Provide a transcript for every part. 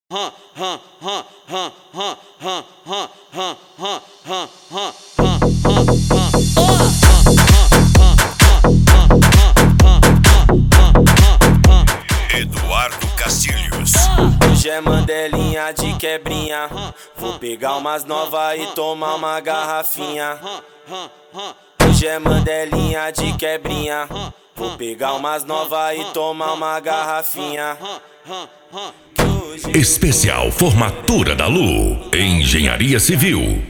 Eduardo Castilhos. Hoje é mandelinha de quebrinha. Vou pegar umas novas e tomar uma garrafinha. Hoje é mandelinha de quebrinha. Vou pegar umas novas e tomar uma garrafinha. Especial Formatura da Lu, Engenharia Civil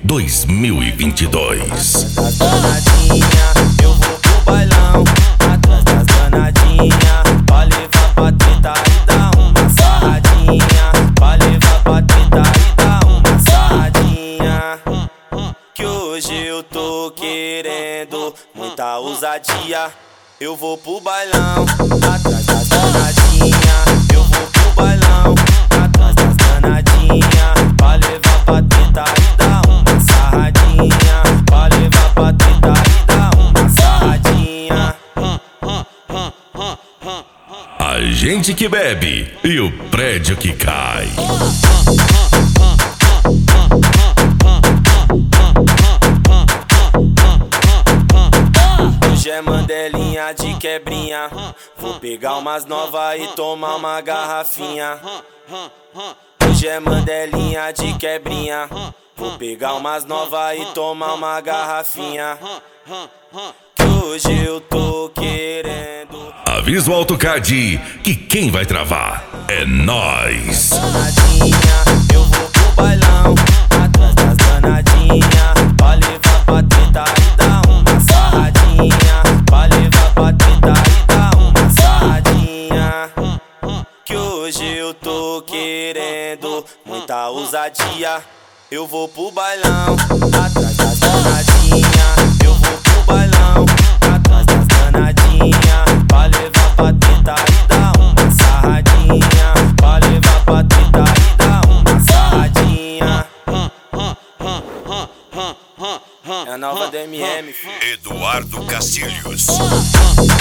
2022. Atrás das danadinha, eu vou pro bailão. Atrás das danadinha, pra levar pra treta e dar uma sarradinha. Pra levar pra treta e dar uma sarradinha. Que hoje eu tô querendo muita ousadia. Eu vou pro bailão. Atrás das danadinha, eu vou pro bailão. Atrás das danadinha, pra levar pra treta e dar uma sarradinha. Pra levar pra treta e dar uma sarradinha. A gente que bebe e o prédio que cai. Hoje é mandelinha de quebrinha. Vou pegar umas novas e tomar uma garrafinha. Hoje é mandelinha de quebrinha. Vou pegar umas novas e tomar uma garrafinha. Que hoje eu tô querendo. Avisa o AutoCAD que quem vai travar é nós. Danadinha, eu vou pro bailão. Atrás das danadinha, pra levar pra treta e dar uma sarradinha. Pra levar pra treta e dar uma sarradinha. Que hoje eu tô querendo muita ousadia. Eu vou pro bailão. Atrás das danadinha, eu vou pro bailão. Atrás das danadinha, pra levar pra treta e dar uma sarradinha. Pra levar pra treta e dar uma sarradinha. É a nova DMM, filho. Eduardo Castilhos.